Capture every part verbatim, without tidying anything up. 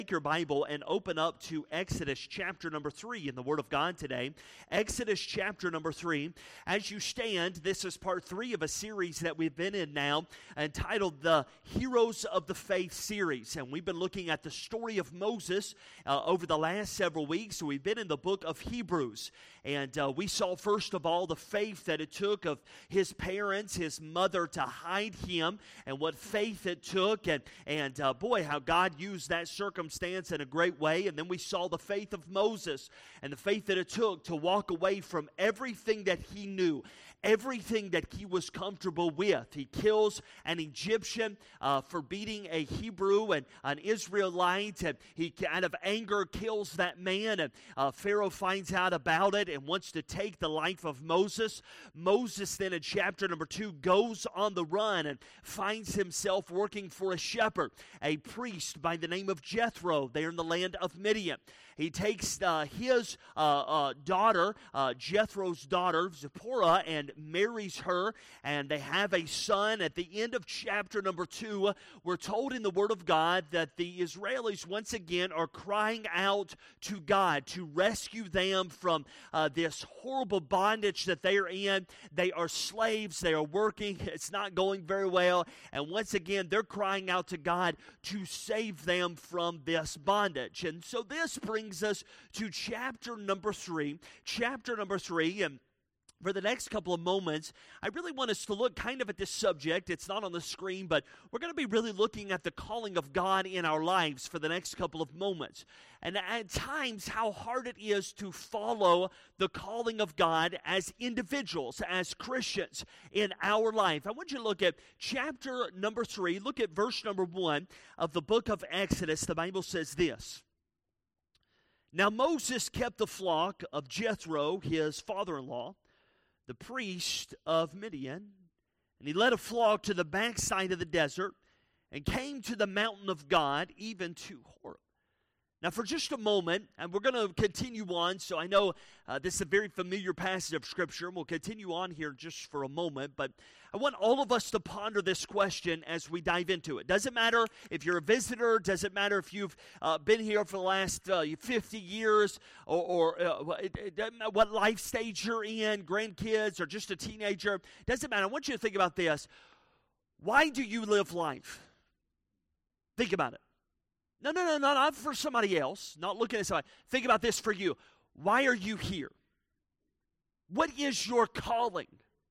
Take your Bible and open up to Exodus chapter number three in the Word of God today. Exodus chapter number three. As you stand, this is part three of a series that we've been in now entitled the Heroes of the Faith series. And we've been looking at the story of Moses uh, over the last several weeks. So we've been in the book of Hebrews. And uh, we saw, first of all, the faith that it took of his parents, his mother, to hide him, and what faith it took. And, and uh, boy, how God used that circumstance in a great way. And then we saw the faith of Moses and the faith that it took to walk away from everything that he knew, everything that he was comfortable with. He kills an Egyptian uh, for beating a Hebrew and an Israelite, and he out of anger kills that man, and uh, Pharaoh finds out about it and wants to take the life of Moses. Moses then in chapter number two goes on the run and finds himself working for a shepherd, a priest by the name of Jethro there in the land of Midian. He takes uh, his uh, uh, daughter, uh, Jethro's daughter, Zipporah, and marries her, and they have a son. At the end of chapter number two, we're told in the Word of God that the Israelis once again are crying out to God to rescue them from uh, this horrible bondage that they are in. They are slaves. They are working. It's not going very well. And once again, they're crying out to God to save them from this bondage. And so this brings us to chapter number three. Chapter number three, and for the next couple of moments, I really want us to look kind of at this subject. It's not on the screen, but we're going to be really looking at the calling of God in our lives for the next couple of moments. And at times, how hard it is to follow the calling of God as individuals, as Christians in our life. I want you to look at chapter number three. Look at verse number one of the book of Exodus. The Bible says this. Now Moses kept the flock of Jethro, his father-in-law, the priest of Midian, and he led a flock to the backside of the desert and came to the mountain of God, even to Horeb. Now, for just a moment, and we're going to continue on, so I know uh, this is a very familiar passage of Scripture, and we'll continue on here just for a moment, but I want all of us to ponder this question as we dive into it. Doesn't matter if you're a visitor, doesn't matter if you've uh, been here for the last uh, fifty years, or, or uh, it, it doesn't matter what life stage you're in, grandkids, or just a teenager, doesn't matter. I want you to think about this. Why do you live life? Think about it. No, no, no, no, not for somebody else. Not looking at somebody. Think about this for you. Why are you here? What is your calling?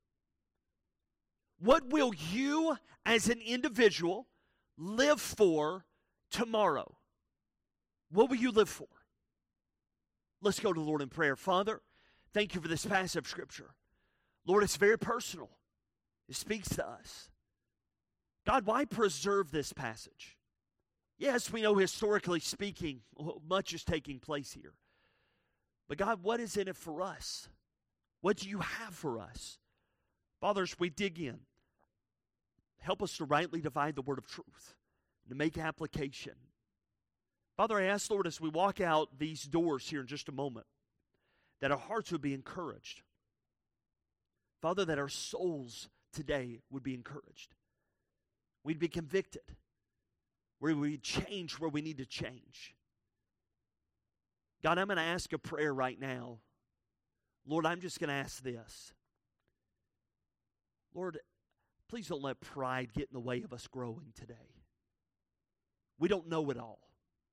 What will you as an individual live for tomorrow? What will you live for? Let's go to the Lord in prayer. Father, thank you for this passage of Scripture. Lord, it's very personal. It speaks to us. God, why preserve this passage? Yes, we know historically speaking, much is taking place here. But God, what is in it for us? What do you have for us? Father, as we dig in, help us to rightly divide the word of truth, to make application. Father, I ask, Lord, as we walk out these doors here in just a moment, that our hearts would be encouraged. Father, that our souls today would be encouraged. We'd be convicted. Where we change where we need to change. God, I'm going to ask a prayer right now. Lord, I'm just going to ask this. Lord, please don't let pride get in the way of us growing today. We don't know it all.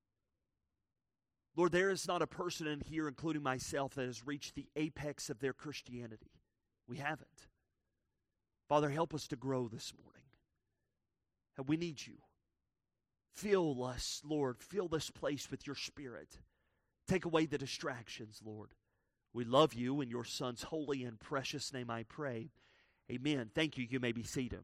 Lord, there is not a person in here, including myself, that has reached the apex of their Christianity. We haven't. Father, help us to grow this morning. And we need you. Fill us, Lord. Fill this place with your Spirit. Take away the distractions, Lord. We love you. In your Son's holy and precious name I pray. Amen. Thank you. You may be seated.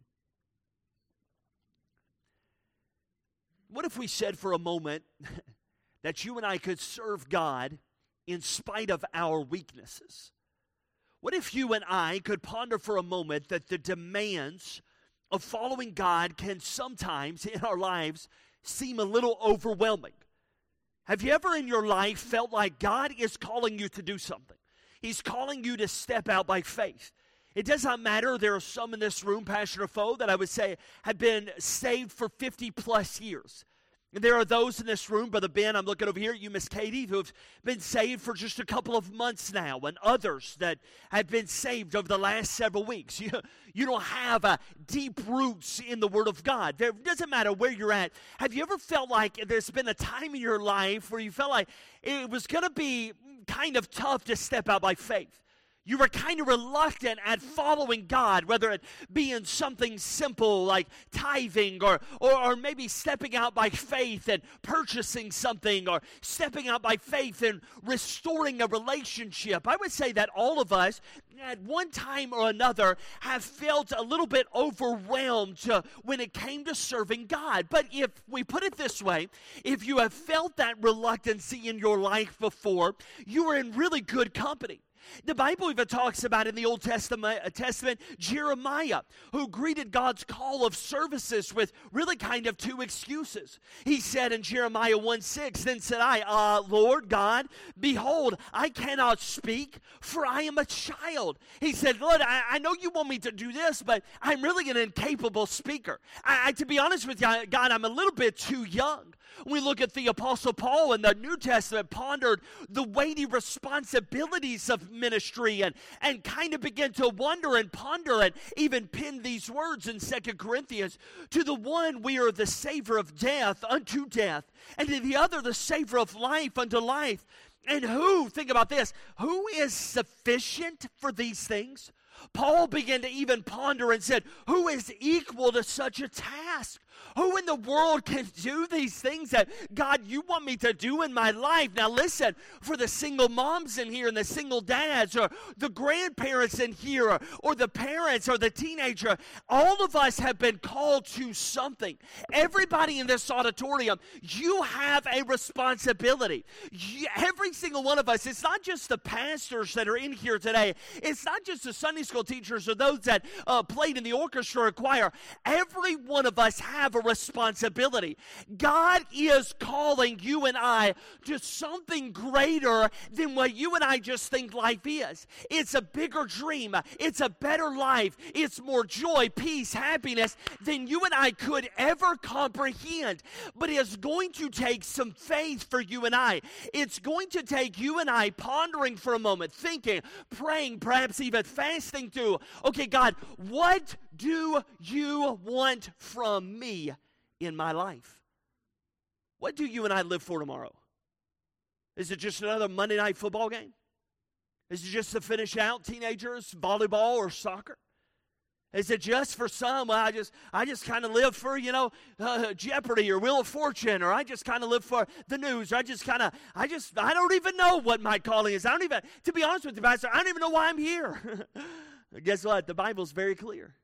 What if we said for a moment that you and I could serve God in spite of our weaknesses? What if you and I could ponder for a moment that the demands of following God can sometimes in our lives seem a little overwhelming? Have you ever in your life felt like God is calling you to do something? He's calling you to step out by faith. It does not matter. There are some in this room, Pastor Foe, that I would say have been saved for fifty plus years. There are those in this room, Brother Ben, I'm looking over here at you, Miss Katie, who have been saved for just a couple of months now, and others that have been saved over the last several weeks. You, you don't have uh, deep roots in the Word of God. There, it doesn't matter where you're at. Have you ever felt like there's been a time in your life where you felt like it was going to be kind of tough to step out by faith? You were kind of reluctant at following God, whether it be in something simple like tithing or, or, or maybe stepping out by faith and purchasing something, or stepping out by faith and restoring a relationship. I would say that all of us at one time or another have felt a little bit overwhelmed uh, when it came to serving God. But if we put it this way, if you have felt that reluctancy in your life before, you are in really good company. The Bible even talks about in the Old Testament, uh, Testament Jeremiah, who greeted God's call of services with really kind of two excuses. He said in Jeremiah one six, "Then said I, uh, Lord God, behold, I cannot speak, for I am a child." He said, "Lord, I, I know you want me to do this, but I'm really an incapable speaker. I, I, to be honest with you, God, I'm a little bit too young." We look at the Apostle Paul in the New Testament, pondered the weighty responsibilities of ministry and, and kind of began to wonder and ponder and even pen these words in Second Corinthians. "To the one we are the savor of death unto death, and to the other the savor of life unto life. And who," think about this, "who is sufficient for these things?" Paul began to even ponder and said, who is equal to such a task? Who in the world can do these things that, God, you want me to do in my life? Now listen, for the single moms in here and the single dads or the grandparents in here or, or the parents or the teenager, all of us have been called to something. Everybody in this auditorium, you have a responsibility. You, every single one of us, it's not just the pastors that are in here today. It's not just the Sunday school teachers or those that uh, played in the orchestra or choir. Every one of us have a responsibility. God is calling you and I to something greater than what you and I just think life is. It's a bigger dream. It's a better life. It's more joy, peace, happiness than you and I could ever comprehend. But it's going to take some faith for you and I. It's going to take you and I pondering for a moment, thinking, praying, perhaps even fasting too. Okay, God, what do you want from me in my life? What do you and I live for tomorrow? Is it just another Monday night football game? Is it just to finish out teenagers, volleyball or soccer? Is it just for some, well, I just I just kind of live for, you know, uh, Jeopardy or Wheel of Fortune, or I just kind of live for the news, or I just kind of, I just, I don't even know what my calling is. I don't even, to be honest with you, Pastor, I don't even know why I'm here. Guess what? The Bible's very clear.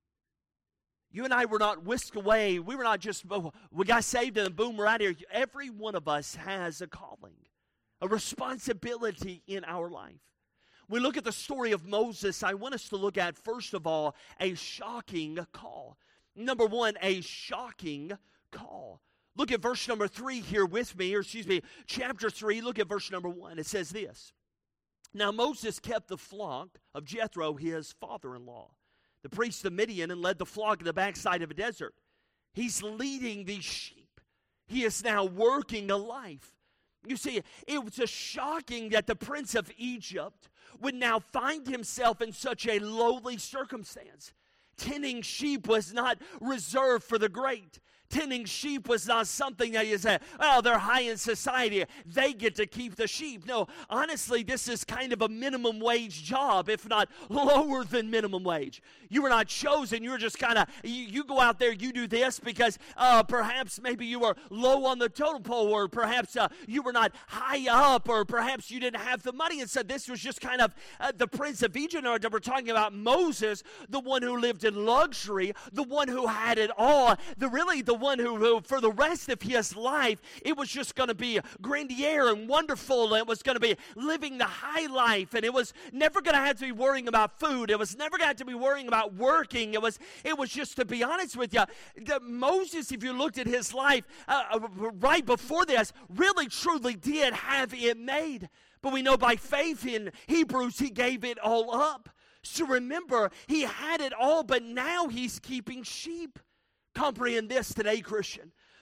You and I were not whisked away. We were not just, oh, we got saved and then boom, we're out here. Every one of us has a calling, a responsibility in our life. We look at the story of Moses. I want us to look at, first of all, a shocking call. Number one, a shocking call. Look at verse number three here with me, or excuse me, chapter three. Look at verse number one. It says this. Now Moses kept the flock of Jethro, his father-in-law, the priest of Midian, and led the flock in the backside of a desert. He's leading these sheep. He is now working a life. You see, it was a shocking that the prince of Egypt would now find himself in such a lowly circumstance. Tending sheep was not reserved for the great. Tending sheep was not something that you say, oh, they're high in society. They get to keep the sheep. No, honestly, this is kind of a minimum wage job, if not lower than minimum wage. You were not chosen. You were just kind of, you, you go out there, you do this because uh, perhaps maybe you were low on the totem pole, or perhaps uh, you were not high up, or perhaps you didn't have the money. And so this was just kind of uh, the prince of Egypt. Or we're talking about Moses, the one who lived in luxury, the one who had it all, the really the one who, who for the rest of his life, it was just going to be grandier and wonderful. It was going to be living the high life, and it was never going to have to be worrying about food. It was never going to have to be worrying about working. It was, it was just, to be honest with you, the Moses, if you looked at his life uh, right before this, really truly did have it made. But we know by faith in Hebrews, he gave it all up. So remember, he had it all, but now he's keeping sheep. Comprehend this today, Christian.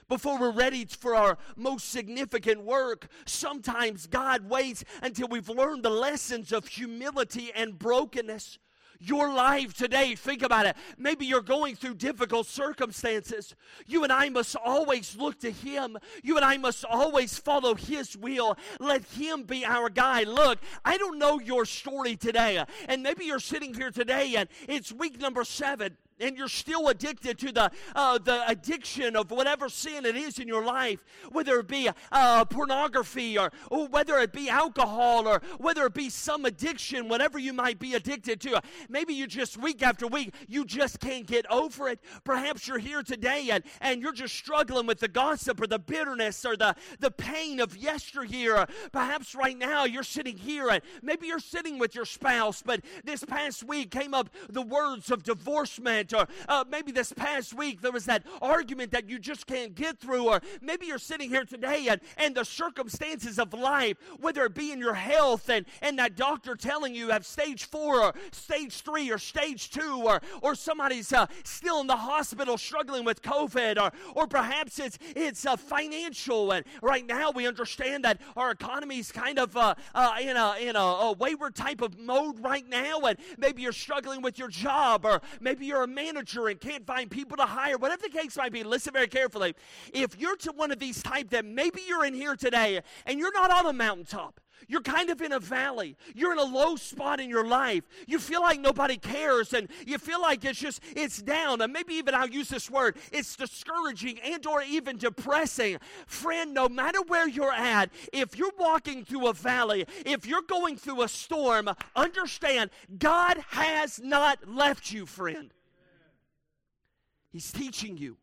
Before we're ready for our most significant work, sometimes God waits until we've learned the lessons of humility and brokenness. Your life today, think about it. Maybe you're going through difficult circumstances. You and I must always look to Him. You and I must always follow His will. Let Him be our guide. Look, I don't know your story today, and maybe you're sitting here today and it's week number seven. And you're still addicted to the uh, the addiction of whatever sin it is in your life, whether it be uh, pornography or, or whether it be alcohol or whether it be some addiction, whatever you might be addicted to. Maybe you just week after week, you just can't get over it. Perhaps you're here today and, and you're just struggling with the gossip or the bitterness or the, the pain of yesteryear. Or perhaps right now you're sitting here and maybe you're sitting with your spouse, but this past week came up the words of divorcement. Or uh, maybe this past week there was that argument that you just can't get through. Or maybe you're sitting here today and, and the circumstances of life, whether it be in your health and, and that doctor telling you have stage four or stage three or stage two, or, or somebody's uh, still in the hospital struggling with COVID, or, or perhaps it's, it's uh, financial. And right now we understand that our economy is kind of uh, uh, in, a, in a, a wayward type of mode right now, and maybe you're struggling with your job, or maybe you're a manager and can't find people to hire, whatever the case might be. Listen very carefully. If you're to one of these type that maybe you're in here today and you're not on a mountaintop, you're kind of in a valley, you're in a low spot in your life, you feel like nobody cares, and you feel like it's just, it's down, and maybe even I'll use this word, it's discouraging and or even depressing. Friend, no matter where you're at, if you're walking through a valley, if you're going through a storm, understand, God has not left you, friend. He's teaching you.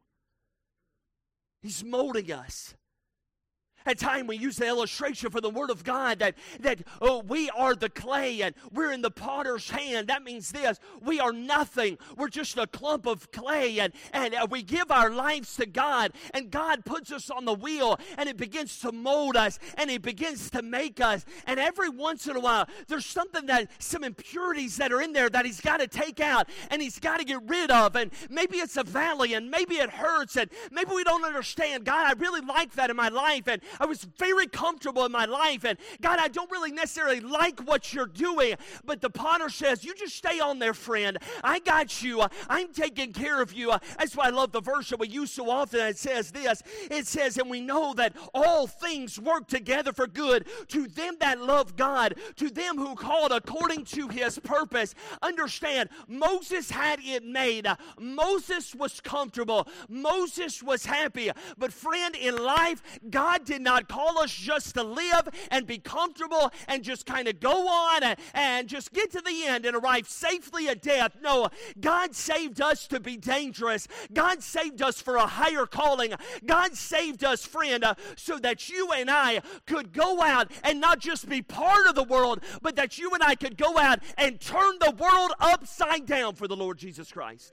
He's molding us. At time we use the illustration for the Word of God that, that oh, we are the clay and we're in the potter's hand. That means this, we are nothing. We're just a clump of clay, and, and uh, we give our lives to God, and God puts us on the wheel, and it begins to mold us, and He begins to make us. And every once in a while, there's something that, some impurities that are in there that He's got to take out, and He's got to get rid of. And maybe it's a valley, and maybe it hurts, and maybe we don't understand. God, I really like that in my life, and I was very comfortable in my life, and God, I don't really necessarily like what you're doing, but the potter says, you just stay on there, friend. I got you. I'm taking care of you. That's why I love the verse that we use so often. It says this. It says, and we know that all things work together for good to them that love God, to them who called according to His purpose. Understand, Moses had it made. Moses was comfortable. Moses was happy. But friend, in life, God did not call us just to live and be comfortable and just kind of go on and, and just get to the end and arrive safely at death. No, God saved us to be dangerous. God saved us for a higher calling. God saved us, friend, uh, so that you and I could go out and not just be part of the world, but that you and I could go out and turn the world upside down for the Lord Jesus Christ.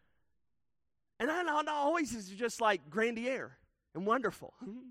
And I know always is just like grandier and wonderful.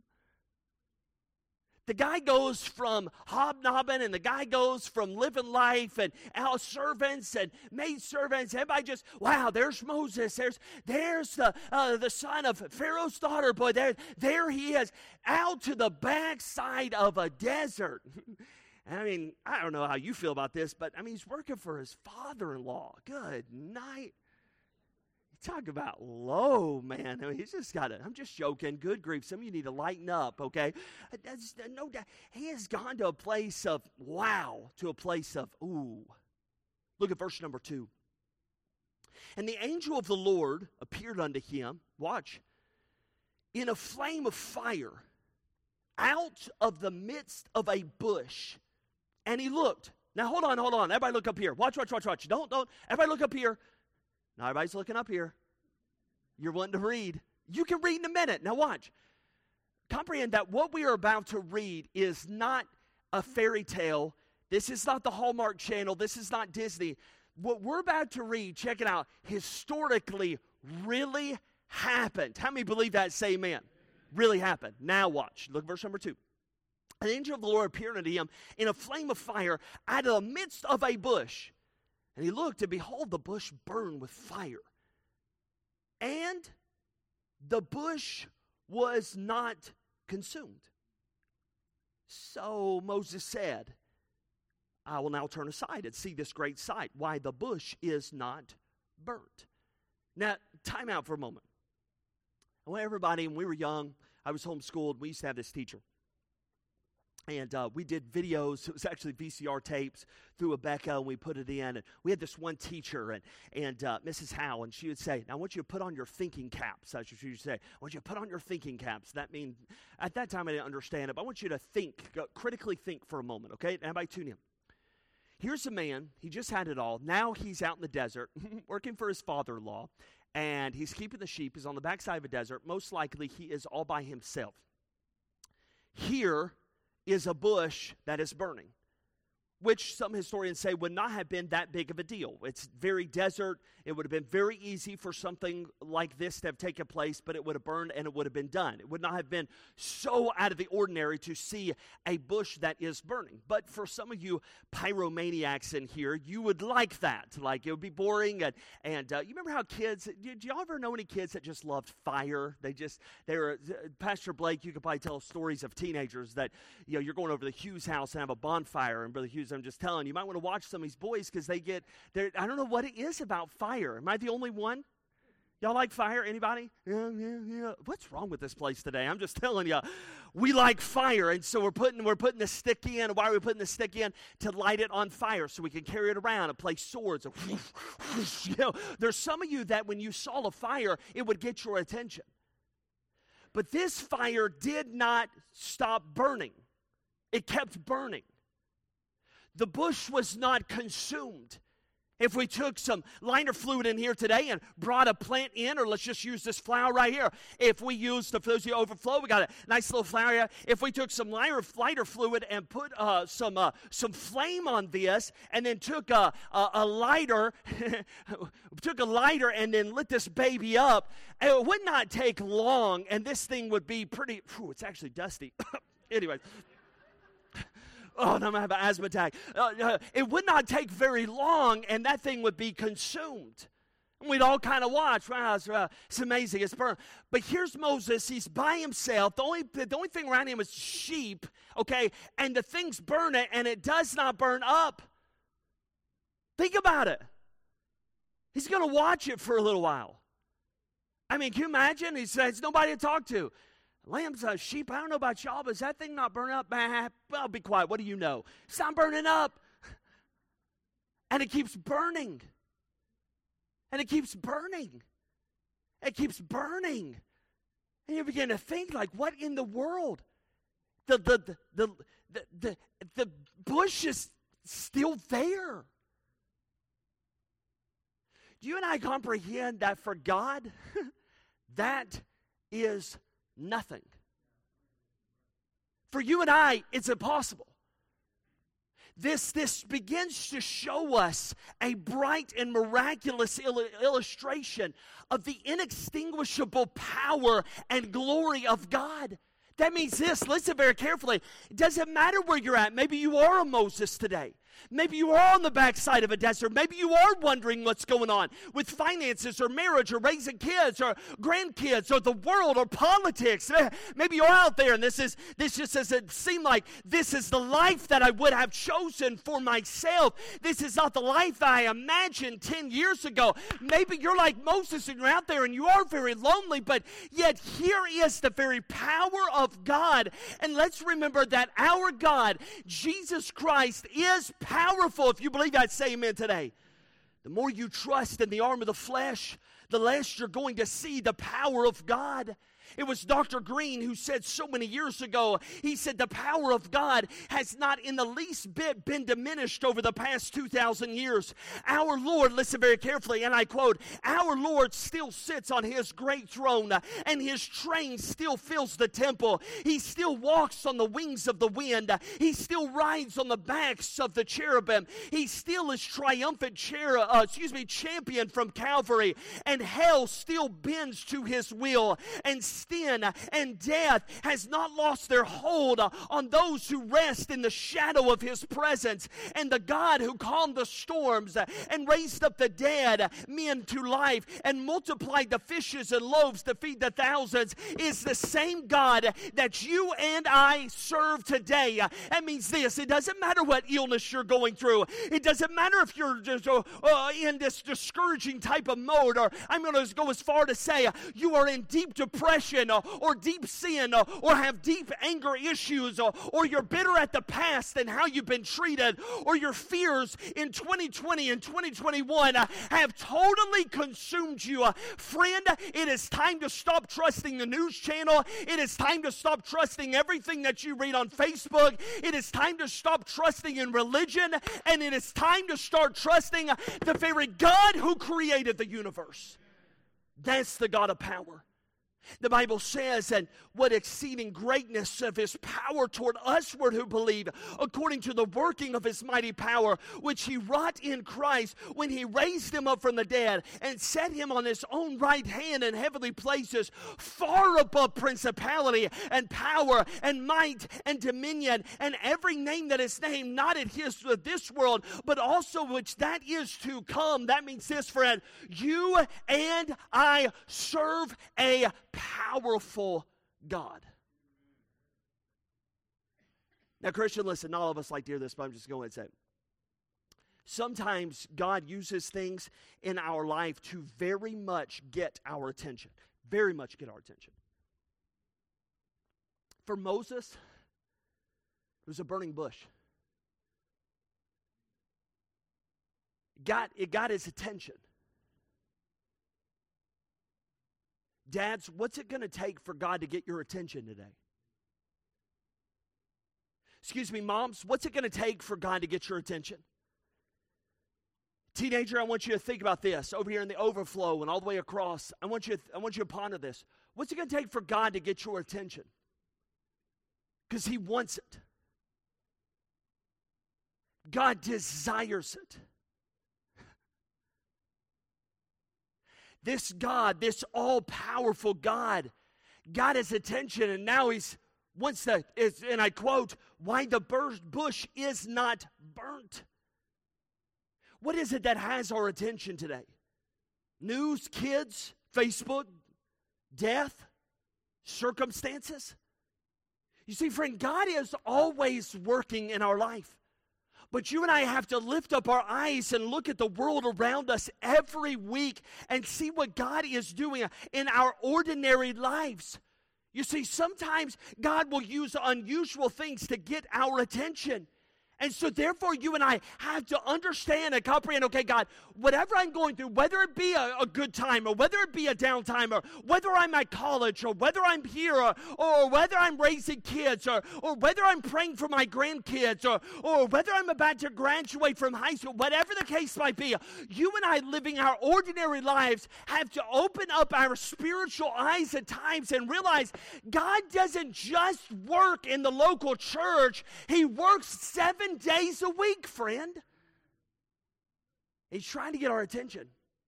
The guy goes from hobnobbing, and the guy goes from living life and our servants and maid servants. Everybody just, wow, there's Moses. There's there's the uh, the son of Pharaoh's daughter. Boy, there, there he is, out to the backside of a desert. I mean, I don't know how you feel about this, but I mean, he's working for his father-in-law. Good night. Talk about low, man. I mean, he's just got it. I'm just joking. Good grief. Some of you need to lighten up, okay? That's, no doubt. He has gone to a place of wow, to a place of ooh. Look at verse number two. And the angel of the Lord appeared unto him, watch, in a flame of fire, out of the midst of a bush. And he looked. Now, hold on, hold on. Everybody look up here. Watch, watch, watch, watch. Don't, don't. Everybody look up here. Now, everybody's looking up here. You're wanting to read. You can read in a minute. Now, watch. Comprehend that what we are about to read is not a fairy tale. This is not the Hallmark Channel. This is not Disney. What we're about to read, check it out, historically really happened. How many believe that? Say amen. Really happened. Now, watch. Look at verse number two. An angel of the Lord appeared unto him in a flame of fire out of the midst of a bush. And he looked, and behold, the bush burned with fire. And the bush was not consumed. So Moses said, I will now turn aside and see this great sight, why the bush is not burnt. Now, time out for a moment. I want everybody, when we were young, I was homeschooled, we used to have this teacher. And uh, we did videos. It was actually V C R tapes through Abeka, and we put it in. And we had this one teacher, and and uh, Missus Howe, and she would say, now I want you to put on your thinking caps. That's what she would say. I want you to put on your thinking caps. That means, at that time I didn't understand it, but I want you to think, go, critically think for a moment, okay? Everybody tune in. Here's a man, he just had it all. Now he's out in the desert, working for his father-in-law, and he's keeping the sheep. He's on the backside of a desert. Most likely he is all by himself. Here is a bush that is burning, which some historians say would not have been that big of a deal. It's very desert. It would have been very easy for something like this to have taken place, but it would have burned and it would have been done. It would not have been so out of the ordinary to see a bush that is burning. But for some of you pyromaniacs in here, you would like that. Like, it would be boring. And, and uh, you remember how kids, do, do y'all ever know any kids that just loved fire? They just, they were, uh, Pastor Blake, you could probably tell stories of teenagers that, you know, you're going over to the Hughes house and have a bonfire. And Brother Hughes, I'm just telling you, you might want to watch some of these boys because they get, I don't know what it is about fire. Am I the only one? Y'all like fire? Anybody? Yeah, yeah, yeah. What's wrong with this place today? I'm just telling you, we like fire, and so we're putting we're putting the stick in. Why are we putting the stick in? To light it on fire so we can carry it around and play swords. And whoosh, whoosh, you know, there's some of you that when you saw a fire, it would get your attention. But this fire did not stop burning. It kept burning. The bush was not consumed. If we took some liner fluid in here today and brought a plant in, or let's just use this flower right here. If we use the fluid overflow, we got a nice little flower here. If we took some lighter, lighter fluid and put uh, some uh, some flame on this, and then took a, a, a lighter, took a lighter and then lit this baby up, it would not take long, and this thing would be pretty, whew, it's actually dusty. Anyway. Oh, no, I'm going to have an asthma attack. Uh, uh, it would not take very long, and that thing would be consumed. And we'd all kind of watch. Wow, it's, uh, it's amazing. It's burned. But here's Moses. He's by himself. The only, the only thing around him is sheep, okay? And the thing's burning, and it does not burn up. Think about it. He's going to watch it for a little while. I mean, can you imagine? He says, nobody to talk to. Lambs, uh, sheep, I don't know about y'all, but is that thing not burning up? Well, be quiet. What do you know? It's not burning up. And it keeps burning. And it keeps burning. It keeps burning. And you begin to think, like, what in the world? The, the, the, the, the, the, the bush is still there. Do you and I comprehend that for God, that is nothing? For you and I, it's impossible. This, this begins to show us a bright and miraculous il- illustration of the inextinguishable power and glory of God. That means this, listen very carefully. It doesn't matter where you're at. Maybe you are a Moses today. Maybe you are on the backside of a desert. Maybe you are wondering what's going on with finances or marriage or raising kids or grandkids or the world or politics. Maybe you're out there and this is this just doesn't seem like this is the life that I would have chosen for myself. This is not the life that I imagined ten years ago. Maybe you're like Moses and you're out there and you are very lonely, but yet here is the very power of God. And let's remember that our God, Jesus Christ, is powerful. If you believe that, say amen today. The more you trust in the arm of the flesh, the less you're going to see the power of God. It was Doctor Green who said so many years ago, he said the power of God has not in the least bit been diminished over the past two thousand years. Our Lord, listen very carefully, and I quote, our Lord still sits on his great throne, and his train still fills the temple. He still walks on the wings of the wind. He still rides on the backs of the cherubim. He still is triumphant chair, uh, excuse me, champion from Calvary, and hell still bends to his will, and sin and death has not lost their hold on those who rest in the shadow of His presence. And the God who calmed the storms and raised up the dead men to life and multiplied the fishes and loaves to feed the thousands is the same God that you and I serve today. That means this: it doesn't matter what illness you're going through. It doesn't matter if you're just uh, uh, in this discouraging type of mode, or I'm going to go as far to say uh, you are in deep depression uh, or deep sin uh, or have deep anger issues, uh, or you're bitter at the past and how you've been treated, or your fears in twenty twenty and twenty twenty-one uh, have totally consumed you. Uh, friend, it is time to stop trusting the news channel. It is time to stop trusting everything that you read on Facebook. It is time to stop trusting in religion, and it is time to start trusting the very God who created the universe. That's the God of power. The Bible says, and what exceeding greatness of His power toward usward who believe, according to the working of His mighty power, which He wrought in Christ when He raised Him up from the dead and set Him on His own right hand in heavenly places, far above principality and power and might and dominion and every name that is named, not in His of this world, but also which that is to come. That means this, friend: you and I serve a powerful God. Now, Christian, listen, not all of us like to hear this, but I'm just going to say it. Sometimes God uses things in our life to very much get our attention. Very much get our attention. For Moses, it was a burning bush. Got, it got his attention. Dads, what's it going to take for God to get your attention today? Excuse me, moms, what's it going to take for God to get your attention? Teenager, I want you to think about this over here in the overflow and all the way across. I want you to, I want you to ponder this. What's it going to take for God to get your attention? Because He wants it. God desires it. This God, this all-powerful God, got his attention, and now he's wants to, and I quote, why the bush is not burnt. What is it that has our attention today? News, kids, Facebook, death, circumstances? You see, friend, God is always working in our life. But you and I have to lift up our eyes and look at the world around us every week and see what God is doing in our ordinary lives. You see, sometimes God will use unusual things to get our attention. And so therefore you and I have to understand and comprehend, okay, God, whatever I'm going through, whether it be a, a good time or whether it be a down time or whether I'm at college or whether I'm here or, or whether I'm raising kids or, or whether I'm praying for my grandkids or, or whether I'm about to graduate from high school, whatever the case might be, you and I living our ordinary lives have to open up our spiritual eyes at times and realize God doesn't just work in the local church. He works seven days a week, friend. He's trying to get our attention.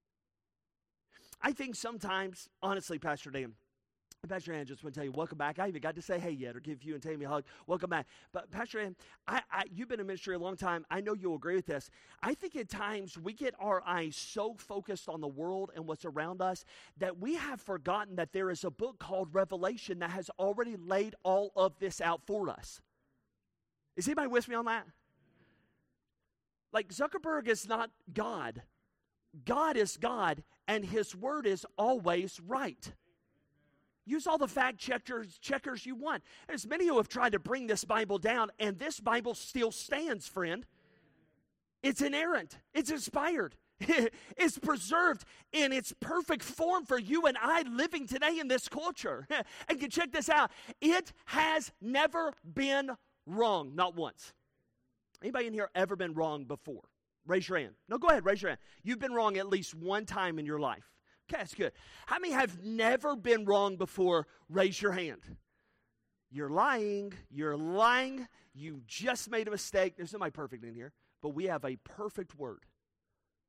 I think sometimes, honestly, Pastor Dan, Pastor Dan, just want to tell you, welcome back. I even got to say hey yet or give you and Tammy a hug. Welcome back. But Pastor Dan, I, I, you've been in ministry a long time. I know you'll agree with this. I think at times we get our eyes so focused on the world and what's around us that we have forgotten that there is a book called Revelation that has already laid all of this out for us. Is anybody with me on that? Like, Zuckerberg is not God. God is God, and His word is always right. Use all the fact checkers, checkers you want. There's many who have tried to bring this Bible down, and this Bible still stands, friend. It's inerrant. It's inspired. It's preserved in its perfect form for you and I living today in this culture. And you check this out. It has never been wrong, not once. Anybody in here ever been wrong before? Raise your hand. No, go ahead, raise your hand. You've been wrong at least one time in your life. Okay, that's good. How many have never been wrong before? Raise your hand. You're lying. You're lying. You just made a mistake. There's nobody perfect in here, but we have a perfect word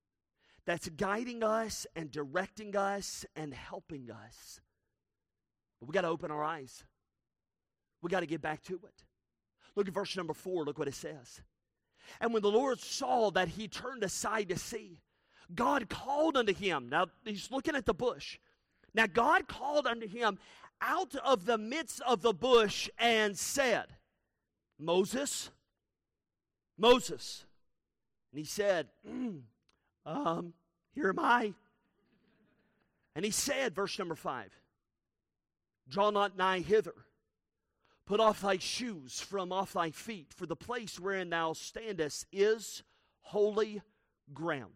that's guiding us and directing us and helping us. But we got to open our eyes. We got to get back to it. Look at verse number four. Look what it says. And when the Lord saw that he turned aside to see, God called unto him. Now, he's looking at the bush. Now, God called unto him out of the midst of the bush and said, Moses, Moses. And he said, mm, um, here am I. And he said, verse number five, draw not nigh hither. Put off thy shoes from off thy feet, for the place wherein thou standest is holy ground.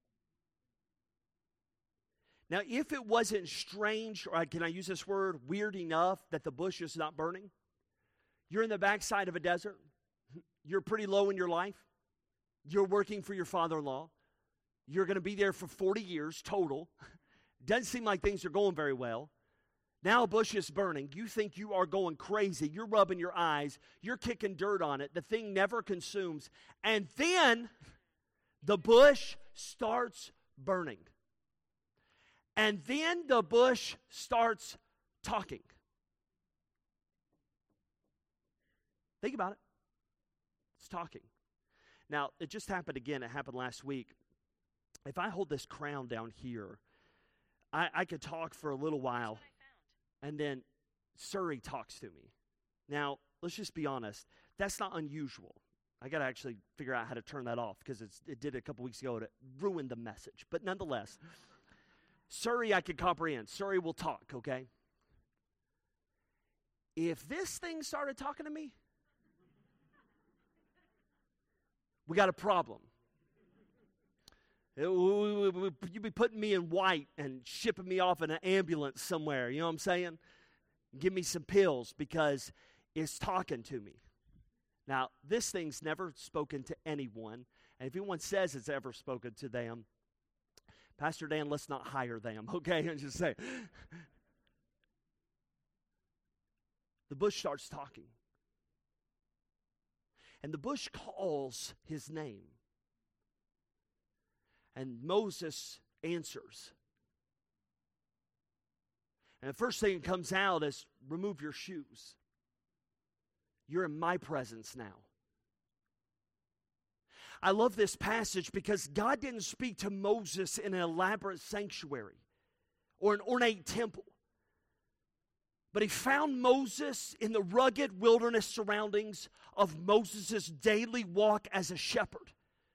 Now, if it wasn't strange, or can I use this word, weird enough that the bush is not burning, you're in the backside of a desert, you're pretty low in your life, you're working for your father-in-law, you're going to be there for forty years total, doesn't seem like things are going very well. Now a bush is burning. You think you are going crazy. You're rubbing your eyes. You're kicking dirt on it. The thing never consumes. And then the bush starts burning. And then the bush starts talking. Think about it. It's talking. Now, it just happened again. It happened last week. If I hold this crown down here, I, I could talk for a little while. And then Surrey talks to me. Now, let's just be honest. That's not unusual. I got to actually figure out how to turn that off because it's, it did it a couple weeks ago and it ruined the message. But nonetheless, Surrey I can comprehend. Surrey will talk, okay? If this thing started talking to me, we got a problem. You'd be putting me in white and shipping me off in an ambulance somewhere. You know what I'm saying? Give me some pills because it's talking to me. Now, this thing's never spoken to anyone. And if anyone says it's ever spoken to them, Pastor Dan, let's not hire them, okay? I'm just saying. The bush starts talking. And the bush calls his name. And Moses answers. And the first thing that comes out is, remove your shoes. You're in my presence now. I love this passage because God didn't speak to Moses in an elaborate sanctuary or an ornate temple. But he found Moses in the rugged wilderness surroundings of Moses' daily walk as a shepherd.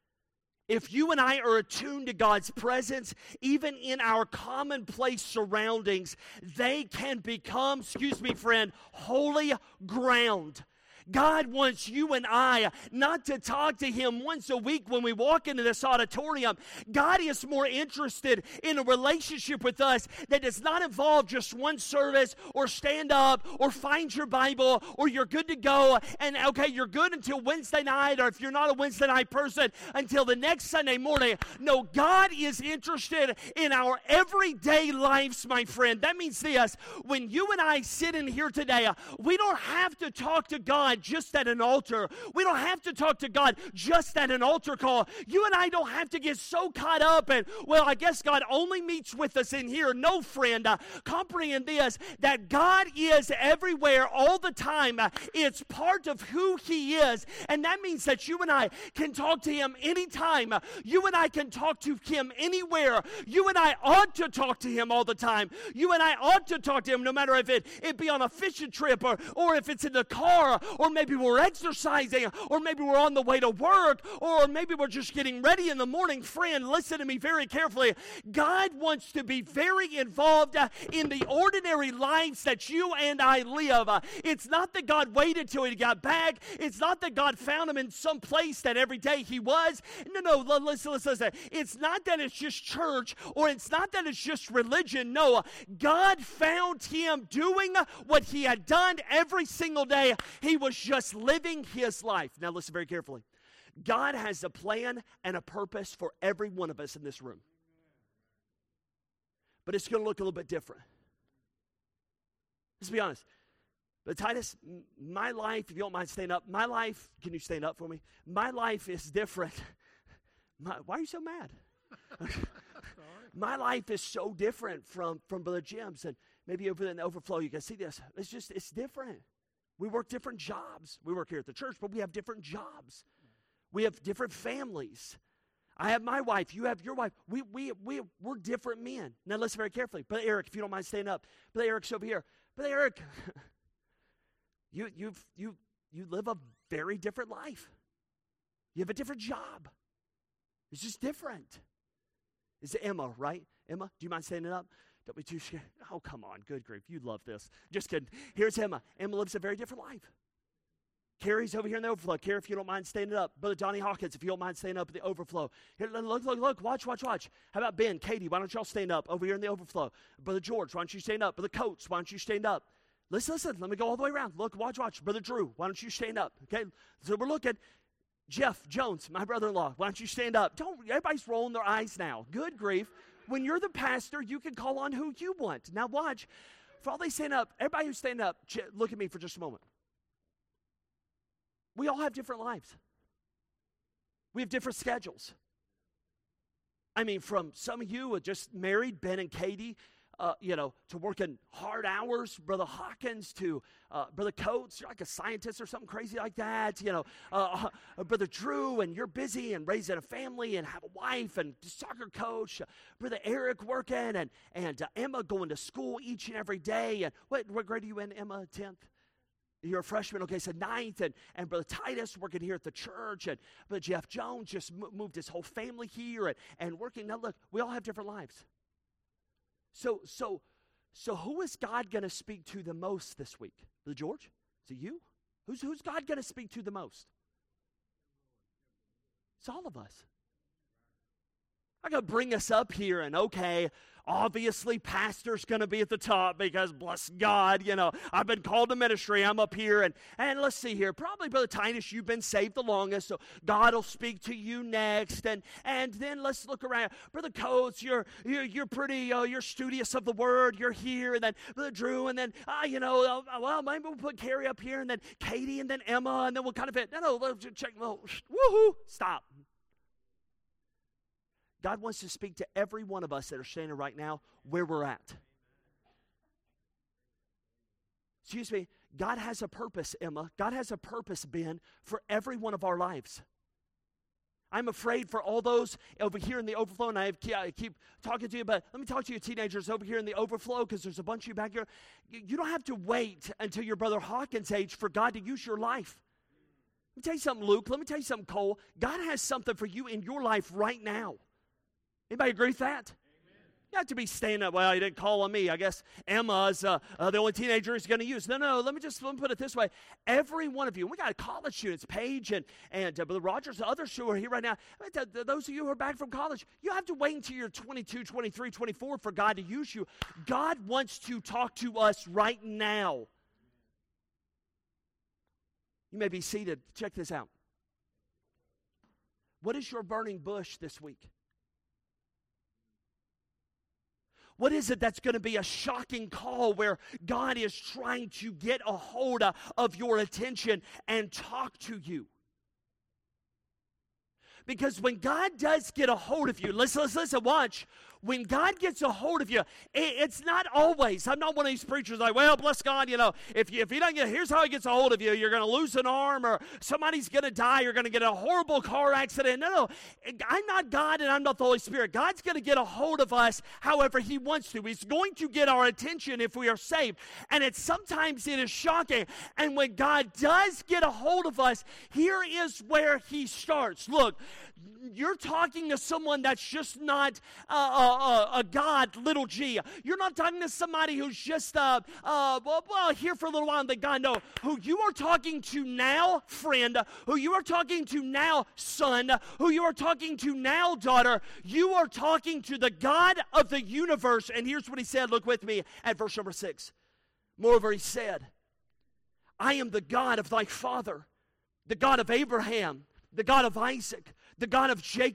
If you and I are attuned to God's presence, even in our commonplace surroundings, they can become, excuse me, friend, holy ground. God wants you and I not to talk to Him once a week when we walk into this auditorium. God is more interested in a relationship with us that does not involve just one service or stand up or find your Bible or you're good to go and okay, you're good until Wednesday night, or if you're not a Wednesday night person, until the next Sunday morning. No, God is interested in our everyday lives, my friend. That means this, when you and I sit in here today, we don't have to talk to God just at an altar. We don't have to talk to God just at an altar call. You and I don't have to get so caught up and, well, I guess God only meets with us in here. No, friend, uh, comprehend this, that God is everywhere all the time. Uh, it's part of who He is, and that means that you and I can talk to Him anytime. Uh, you and I can talk to Him anywhere. You and I ought to talk to Him all the time. You and I ought to talk to Him no matter if it, it be on a fishing trip or, or if it's in the car, or maybe we're exercising, or maybe we're on the way to work, or maybe we're just getting ready in the morning. Friend, listen to me very carefully. God wants to be very involved uh, in the ordinary lives that you and I live. Uh, it's not that God waited till He got back. It's not that God found him in some place that every day he was. No, no, listen, listen, listen. It's not that it's just church, or it's not that it's just religion. No, God found him doing what he had done every single day. He was just living his life. Now listen very carefully. God has a plan and a purpose for every one of us in this room. But it's going to look a little bit different. Let's be honest. But Titus, my life, if you don't mind staying up, my life, can you stand up for me? My life is different. My, why are you so mad? My life is so different from, from Brother Jim's. And maybe over in the overflow, you can see this. It's just, it's different. We work different jobs. We work here at the church, but we have different jobs. We have different families. I have my wife. You have your wife. We, we, we, we're different men. Now listen very carefully. Brother Eric, if you don't mind standing up. Brother Eric's over here. Brother Eric, you, you've, you, you live a very different life. You have a different job. It's just different. It's Emma, right? Emma, do you mind standing up? Don't be too scared. Oh, come on. Good grief. You love this. Just kidding. Here's Emma. Emma lives a very different life. Carrie's over here in the overflow. Carrie, if you don't mind standing up. Brother Donnie Hawkins, if you don't mind standing up in the overflow. Here, look, look, look. Watch, watch, watch. How about Ben, Katie, why don't y'all stand up over here in the overflow? Brother George, why don't you stand up? Brother Coates, why don't you stand up? Listen, listen. Let me go all the way around. Look, watch, watch. Brother Drew, why don't you stand up? Okay? So we're looking. Jeff Jones, my brother-in-law, why don't you stand up? Don't, everybody's rolling their eyes now. Good grief. When you're the pastor, you can call on who you want. Now watch. For all they stand up, everybody who's standing up, look at me for just a moment. We all have different lives. We have different schedules. I mean, from some of you are just married, Ben and Katie, uh, you know, to working hard hours. Brother Hawkins to uh, Brother Coates, you're like a scientist or something crazy like that. You know, uh, uh, Brother Drew, and you're busy and raising a family and have a wife and soccer coach. Uh, Brother Eric working and and uh, Emma going to school each and every day. And what what grade are you in, Emma? tenth. You're a freshman, okay, so ninth, and, and Brother Titus working here at the church, and Brother Jeff Jones just moved his whole family here and, and working. Now, look, we all have different lives. So, so, so who is God going to speak to the most this week? Brother George? Is it you? Who's, who's God going to speak to the most? It's all of us. I'm going to bring us up here, and okay, obviously pastor's going to be at the top because, bless God, you know, I've been called to ministry. I'm up here, and, and let's see here. Probably, Brother Titus, you've been saved the longest, so God will speak to you next, and and then let's look around. Brother Coates, you're you're, you're pretty, uh, you're studious of the Word. You're here, and then Brother Drew, and then, uh, you know, uh, well, maybe we'll put Carrie up here, and then Katie, and then Emma, and then we'll kind of fit. No, no, let's check. Oh, woohoo, stop. God wants to speak to every one of us that are standing right now where we're at. Excuse me. God has a purpose, Emma. God has a purpose, Ben, for every one of our lives. I'm afraid for all those over here in the overflow, and I, have, I keep talking to you, but let me talk to you teenagers over here in the overflow, because there's a bunch of you back here. You don't have to wait until your Brother Hawkins' age for God to use your life. Let me tell you something, Luke. Let me tell you something, Cole. God has something for you in your life right now. Anybody agree with that? Amen. You have to be standing up. Well, you didn't call on me. I guess Emma's uh, uh, the only teenager he's going to use. No, no, let me just let me put it this way. Every one of you, we got college students, Paige and, and uh, Brother Rogers, the others who are here right now, those of you who are back from college, you have to wait until you're twenty-two, twenty-three, twenty-four for God to use you. God wants to talk to us right now. You may be seated. Check this out. What is your burning bush this week? What is it that's going to be a shocking call where God is trying to get a hold of your attention and talk to you? Because when God does get a hold of you, listen, listen, listen, watch. When God gets a hold of you, it's not always. I'm not one of these preachers like, well, bless God, you know, if, you, if he doesn't get, here's how he gets a hold of you. You're going to lose an arm, or somebody's going to die. You're going to get a horrible car accident. No, no, I'm not God, and I'm not the Holy Spirit. God's going to get a hold of us however he wants to. He's going to get our attention if we are saved. And it's sometimes it is shocking. And when God does get a hold of us, here is where he starts. Look, you're talking to someone that's just not uh, uh, a God, little g. You're not talking to somebody who's just uh, uh, well, well, here for a little while and then God, no. Who you are talking to now, friend, who you are talking to now, son, who you are talking to now, daughter, you are talking to the God of the universe. And here's what he said. Look with me at verse number six. Moreover, he said, I am the God of thy father, the God of Abraham, the God of Isaac, the God of Jacob.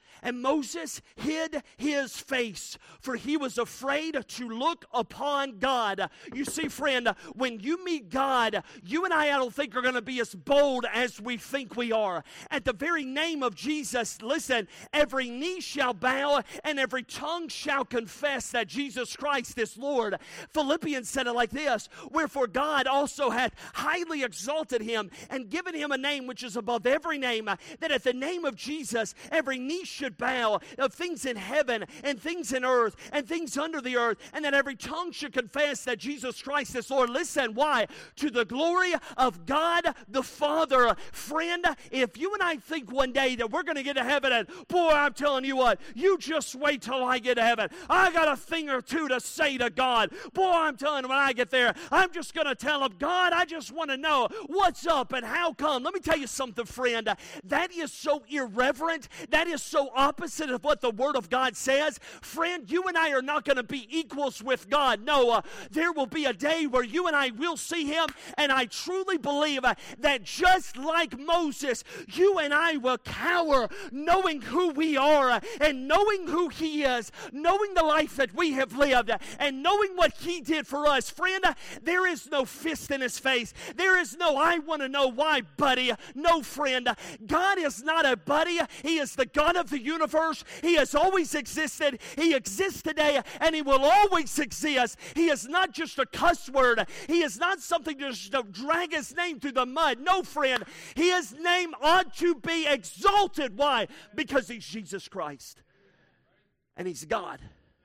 And Moses hid his face, for he was afraid to look upon God. You see, friend, when you meet God, you and I, I don't think are going to be as bold as we think we are. At the very name of Jesus, listen, every knee shall bow and every tongue shall confess that Jesus Christ is Lord. Philippians said it like this, wherefore God also hath highly exalted him and given him a name which is above every name, that at the name of Jesus every knee should bow, of things in heaven and things in earth and things under the earth, and that every tongue should confess that Jesus Christ is Lord. Listen, why? To the glory of God the Father. Friend, if you and I think one day that we're going to get to heaven, and boy, I'm telling you what, you just wait till I get to heaven. I got a thing or two to say to God. Boy, I'm telling you, when I get there, I'm just going to tell him, God, I just want to know what's up and how come. Let me tell you something, friend. That is so irreverent. That is so opposite of what the Word of God says. Friend, you and I are not going to be equals with God. No, uh, there will be a day where you and I will see Him, and I truly believe uh, that just like Moses, you and I will cower knowing who we are uh, and knowing who He is, knowing the life that we have lived uh, and knowing what He did for us. Friend, uh, there is no fist in His face. There is no, I want to know why, buddy. No, friend. Uh, God is not a buddy. He is the God of the universe. He has always existed. He exists today, and He will always exist. He is not just a cuss word. He is not something just to drag His name through the mud. No, friend. His name ought to be exalted. Why? Because He's Jesus Christ. And He's God.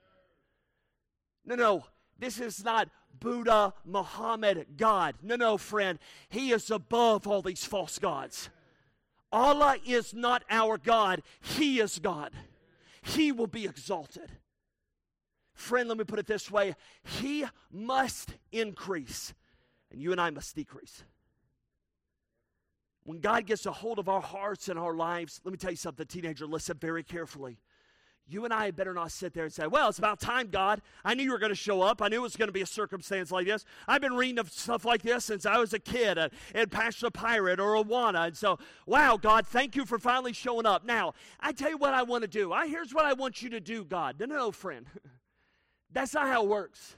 No, no. This is not Buddha, Muhammad, God. No, no, friend. He is above all these false gods. Allah is not our God. He is God. He will be exalted. Friend, let me put it this way. He must increase, and you and I must decrease. When God gets a hold of our hearts and our lives, let me tell you something, teenager, listen very carefully. You and I better not sit there and say, well, it's about time, God. I knew you were going to show up. I knew it was going to be a circumstance like this. I've been reading of stuff like this since I was a kid uh, in Pastor Pirate or Awana. And so, wow, God, thank you for finally showing up. Now, I tell you what I want to do. I, here's what I want you to do, God. No, no, no, friend. That's not how it works.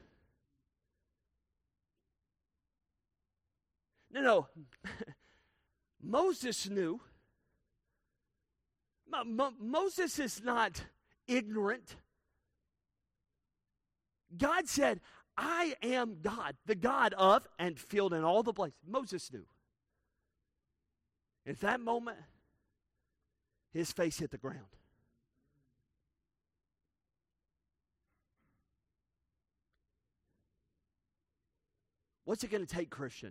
No, no. Moses knew. Mo- Mo- Moses is not ignorant. God said, I am God, the God of, and filled in all the blanks. Moses knew. At that moment, his face hit the ground. What's it going to take, Christian?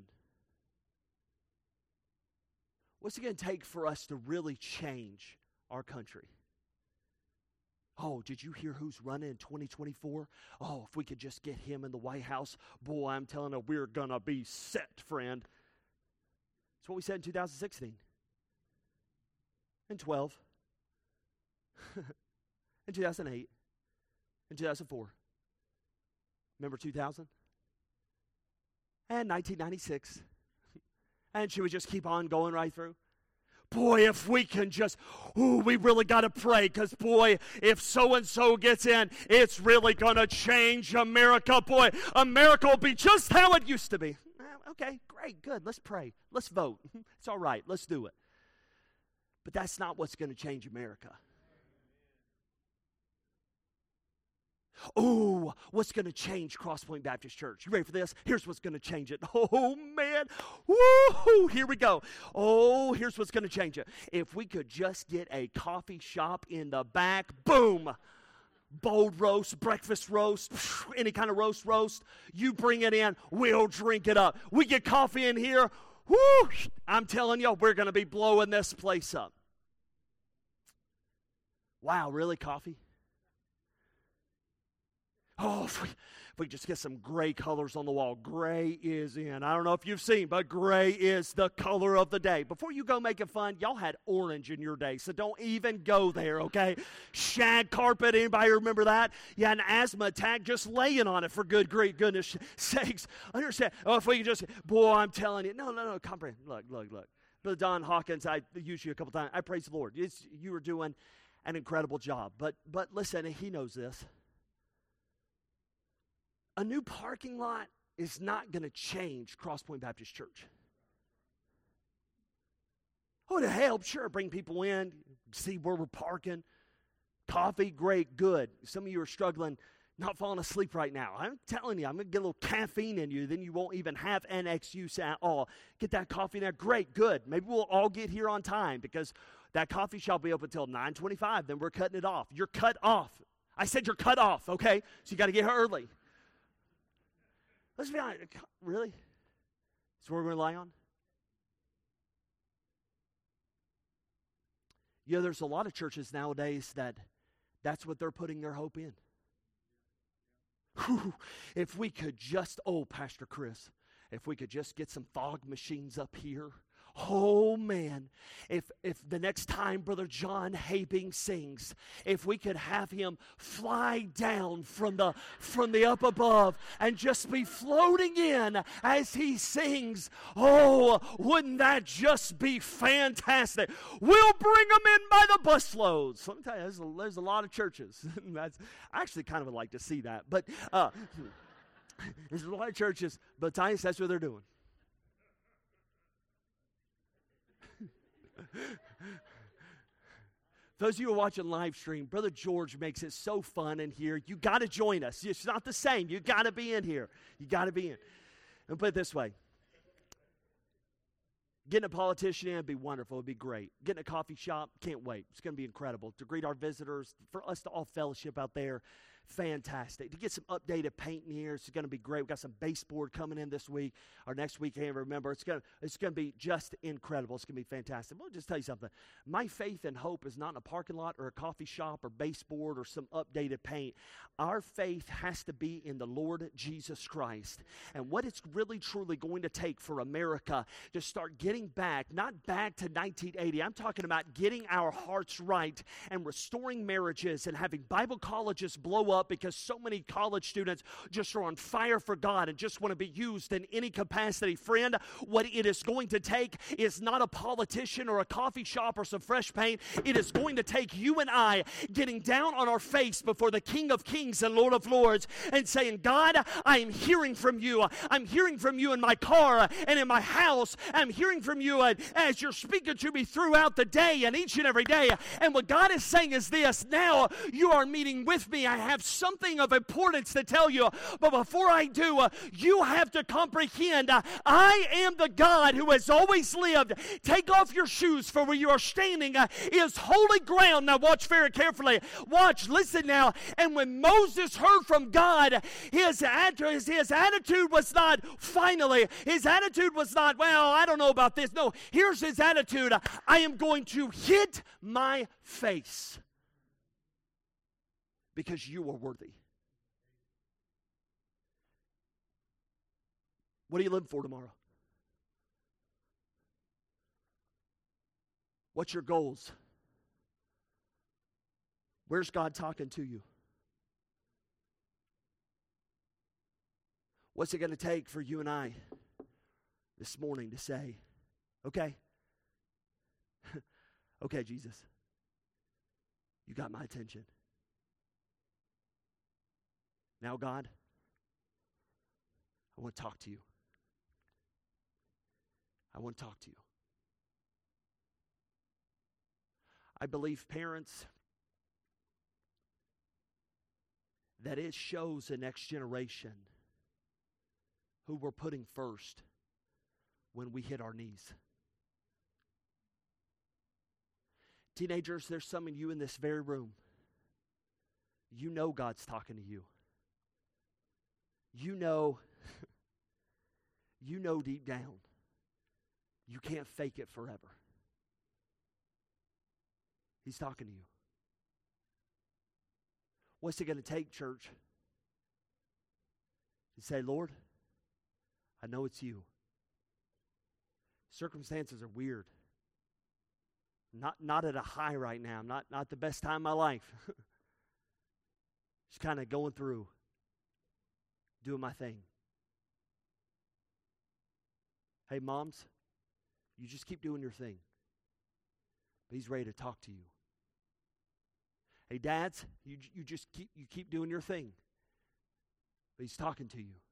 What's it going to take for us to really change our country? Oh, did you hear who's running in twenty twenty-four? Oh, if we could just get him in the White House, boy, I'm telling you, we're going to be set, friend. That's what we said in two thousand sixteen. And twelve. In two thousand eight. In two thousand four. Remember two thousand? And nineteen ninety-six. And she would just keep on going right through. Boy, if we can just, ooh, we really got to pray, because, boy, if so-and-so gets in, it's really going to change America. Boy, America will be just how it used to be. Okay, great, good. Let's pray. Let's vote. It's all right. Let's do it. But that's not what's going to change America. Oh, what's going to change Crosspoint Baptist Church? You ready for this? Here's what's going to change it. Oh, man. Woo! Here we go. Oh, here's what's going to change it. If we could just get a coffee shop in the back, boom. Bold roast, breakfast roast, any kind of roast roast. You bring it in, we'll drink it up. We get coffee in here. Whoo! I'm telling you, we're going to be blowing this place up. Wow, really, coffee? Oh, if we, if we just get some gray colors on the wall. Gray is in. I don't know if you've seen, but gray is the color of the day. Before you go making fun, y'all had orange in your day, so don't even go there, okay? Shag carpet, anybody remember that? You had an asthma attack just laying on it, for good great goodness sakes. Understand? Oh, if we could just, boy, I'm telling you. No, no, no, comprehend. Look, look, look. Brother Don Hawkins, I used you a couple times. I praise the Lord. It's, you were doing an incredible job. But but listen, he knows this. A new parking lot is not going to change Cross Point Baptist Church. Oh, to help, sure, bring people in, see where we're parking. Coffee, great, good. Some of you are struggling, not falling asleep right now. I'm telling you, I'm going to get a little caffeine in you, then you won't even have an excuse at all. Get that coffee in there, great, good. Maybe we'll all get here on time because that coffee shop will be open until nine twenty-five, then we're cutting it off. You're cut off. I said you're cut off, okay? So you got to get here early. Let's be honest, really? That's what we're going to rely on? You know, there's a lot of churches nowadays that that's what they're putting their hope in. Whew, if we could just, oh, Pastor Chris, if we could just get some fog machines up here. Oh, man, if if the next time Brother John Habing sings, if we could have him fly down from the from the up above and just be floating in as he sings, oh, wouldn't that just be fantastic? We'll bring them in by the busloads. Let me tell you, there's a, there's a lot of churches. That's, I actually kind of would like to see that, but uh, there's a lot of churches, but Titus, that's what they're doing. Those of you who are watching live stream, Brother George makes it so fun in here. You got to join us. It's not the same. You got to be in here. You got to be in. And put it this way. Getting a politician in would be wonderful. It would be great. Getting a coffee shop, can't wait. It's going to be incredible. To greet our visitors, for us to all fellowship out there, fantastic. To get some updated paint in here, it's going to be great. We've got some baseboard coming in this week or next week. I can't remember. It's going to, it's going to be just incredible. It's going to be fantastic. Let me just tell you something. My faith and hope is not in a parking lot or a coffee shop or baseboard or some updated paint. Our faith has to be in the Lord Jesus Christ. And what it's really truly going to take for America to start getting back, not back to nineteen eighty. I'm talking about getting our hearts right and restoring marriages and having Bible colleges blow up because so many college students just are on fire for God and just want to be used in any capacity. Friend, what it is going to take is not a politician or a coffee shop or some fresh paint. It is going to take you and I getting down on our face before the King of Kings and Lord of Lords and saying, God, I am hearing from you. I'm hearing from you in my car and in my house. I'm hearing from you as you're speaking to me throughout the day and each and every day. And what God is saying is this: now you are meeting with me. I have something of importance to tell you. But before I do, uh, you have to comprehend uh, I am the God who has always lived. Take off your shoes, for where you are standing uh, is holy ground. Now watch very carefully. Watch, listen now. And when Moses heard from God, his, his, his attitude was not finally. His attitude was not, well, I don't know about this. No, here's his attitude. I am going to hit my face because you are worthy. What do you live for tomorrow? What's your goals? Where's God talking to you? What's it going to take for you and I this morning to say, okay, okay, Jesus, you got my attention. Now, God, I want to talk to you. I want to talk to you. I believe, parents, that it shows the next generation who we're putting first when we hit our knees. Teenagers, there's some of you in this very room. You know God's talking to you. You know, you know deep down, you can't fake it forever. He's talking to you. What's it going to take, church? To say, Lord, I know it's you. Circumstances are weird. Not not at a high right now. Not not the best time of my life. Just kind of going through, doing my thing. Hey, moms, you just keep doing your thing. But he's ready to talk to you. Hey, dads, you, you just keep, you keep doing your thing. But he's talking to you.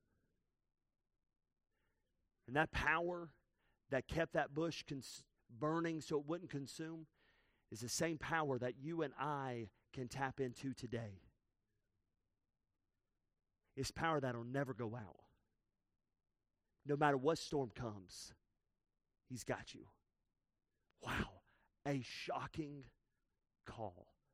And that power that kept that bush cons- burning so it wouldn't consume is the same power that you and I can tap into today. It's power that will never go out. No matter what storm comes, he's got you. Wow, a shocking call.